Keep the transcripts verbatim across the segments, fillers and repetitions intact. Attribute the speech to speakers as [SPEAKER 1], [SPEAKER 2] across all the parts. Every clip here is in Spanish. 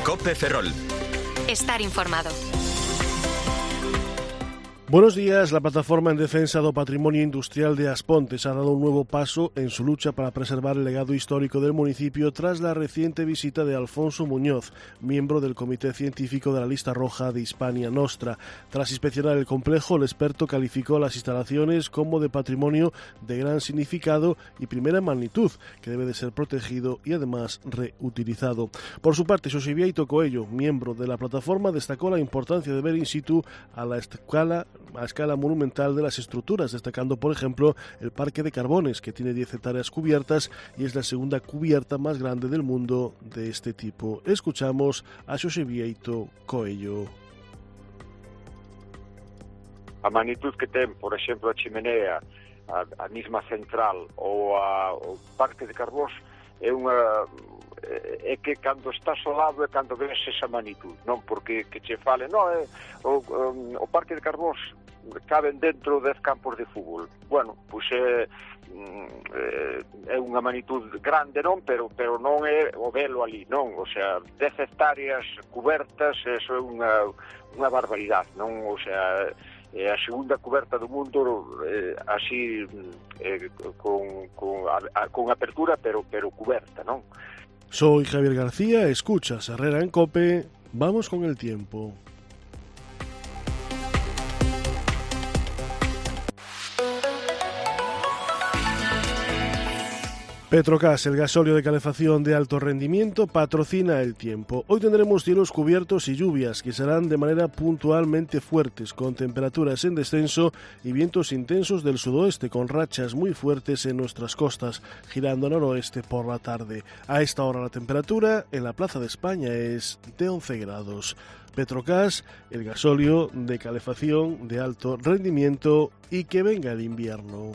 [SPEAKER 1] COPE Ferrol.
[SPEAKER 2] Estar informado.
[SPEAKER 3] Buenos días. La plataforma en defensa do patrimonio industrial de Aspontes ha dado un nuevo paso en su lucha para preservar el legado histórico del municipio tras la reciente visita de Alfonso Muñoz, miembro del Comité Científico de la Lista Roja de Hispania Nostra. Tras inspeccionar el complejo, el experto calificó las instalaciones como de patrimonio de gran significado y primera magnitud, que debe de ser protegido y además reutilizado. Por su parte, Xosé Bieito Coello, miembro de la plataforma, destacó la importancia de ver in situ a la escala a escala monumental de las estructuras, destacando, por ejemplo, el Parque de Carbones, que tiene diez hectáreas cubiertas y es la segunda cubierta más grande del mundo de este tipo. Escuchamos a Xosé Bieito Coello.
[SPEAKER 4] A magnitud que ten, por exemplo, a chimenea, a, a misma central ou a, o Parque de Carbós, é unha é que cando estás ao lado é cando ves esa magnitud, non? Porque que che fale, non, é, o, o, o Parque de Carbós caben dentro dez campos de fútbol. Bueno, pois é, é unha magnitud grande, non? Pero, pero non é o velo ali, non? O sea, dez hectáreas cubertas, eso é unha, unha barbaridade, non? O sea, é a segunda cuberta do mundo, eh, así, eh, con, con, a, con apertura, pero, pero cuberta, non?
[SPEAKER 3] Soy Javier García, escuchas Herrera en COPE, vamos con el tiempo. Petrogas, el gasóleo de calefacción de alto rendimiento, patrocina el tiempo. Hoy tendremos cielos cubiertos y lluvias que serán de manera puntualmente fuertes, con temperaturas en descenso y vientos intensos del sudoeste, con rachas muy fuertes en nuestras costas, girando a noroeste por la tarde. A esta hora la temperatura en la Plaza de España es de once grados. Petrogas, el gasóleo de calefacción de alto rendimiento, y que venga el invierno.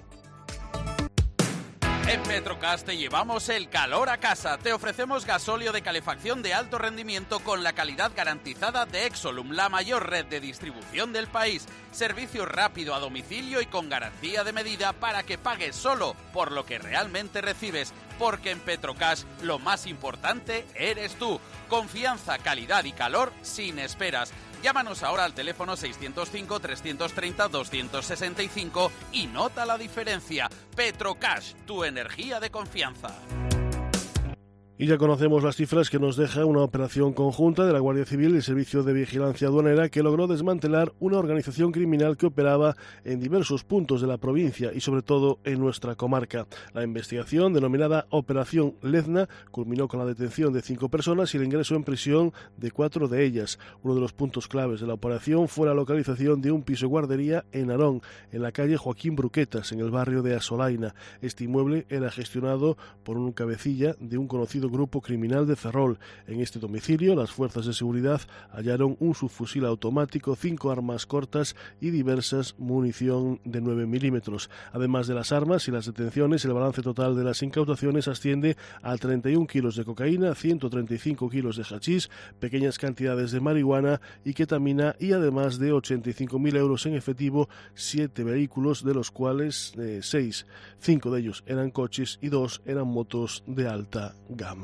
[SPEAKER 5] En Petrogas te llevamos el calor a casa. Te ofrecemos gasóleo de calefacción de alto rendimiento con la calidad garantizada de Exolum, la mayor red de distribución del país. Servicio rápido a domicilio y con garantía de medida para que pagues solo por lo que realmente recibes. Porque en Petrogas lo más importante eres tú. Confianza, calidad y calor sin esperas. Llámanos ahora al teléfono seiscientos cinco, trescientos treinta, doscientos sesenta y cinco y nota la diferencia. Petrocash, tu energía de confianza.
[SPEAKER 3] Y ya conocemos las cifras que nos deja una operación conjunta de la Guardia Civil y el Servicio de Vigilancia Aduanera que logró desmantelar una organización criminal que operaba en diversos puntos de la provincia y sobre todo en nuestra comarca. La investigación, denominada Operación Lezna, culminó con la detención de cinco personas y el ingreso en prisión de cuatro de ellas. Uno de los puntos claves de la operación fue la localización de un piso guardería en Narón, en la calle Joaquín Bruquetas, en el barrio de Asolaina. Este inmueble era gestionado por un cabecilla de un conocido grupo criminal de Ferrol. En este domicilio, las fuerzas de seguridad hallaron un subfusil automático, cinco armas cortas y diversas munición de nueve milímetros. Además de las armas y las detenciones, el balance total de las incautaciones asciende a treinta y un kilos de cocaína, ciento treinta y cinco kilos de hachís, pequeñas cantidades de marihuana y ketamina y además de ochenta y cinco mil euros en efectivo, siete vehículos, de los cuales eh, seis, cinco de ellos eran coches y dos eran motos de alta gama.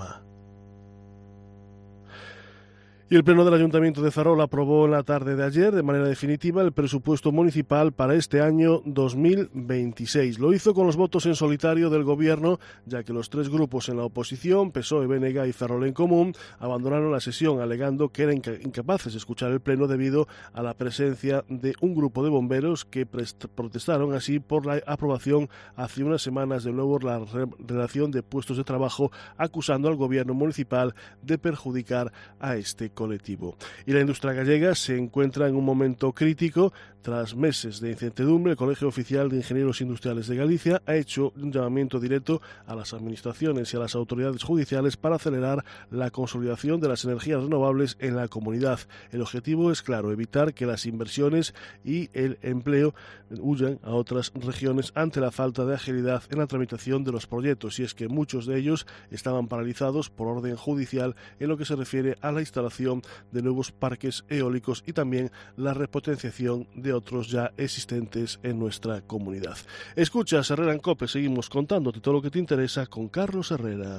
[SPEAKER 3] Y el Pleno del Ayuntamiento de Ferrol aprobó en la tarde de ayer de manera definitiva el presupuesto municipal para este año dos mil veintiséis. Lo hizo con los votos en solitario del Gobierno, ya que los tres grupos en la oposición, P S O E, B N G y Ferrol en Común, abandonaron la sesión alegando que eran incapaces de escuchar el Pleno debido a la presencia de un grupo de bomberos que protestaron así por la aprobación hace unas semanas de nuevo la relación de puestos de trabajo, acusando al Gobierno municipal de perjudicar a este colectivo. Y la industria gallega se encuentra en un momento crítico. Tras meses de incertidumbre, el Colegio Oficial de Ingenieros Industriales de Galicia ha hecho un llamamiento directo a las administraciones y a las autoridades judiciales para acelerar la consolidación de las energías renovables en la comunidad. El objetivo es claro, evitar que las inversiones y el empleo huyan a otras regiones ante la falta de agilidad en la tramitación de los proyectos, y es que muchos de ellos estaban paralizados por orden judicial en lo que se refiere a la instalación de nuevos parques eólicos y también la repotenciación de otros ya existentes en nuestra comunidad. Escuchas Herrera en COPE, seguimos contándote todo lo que te interesa con Carlos Herrera.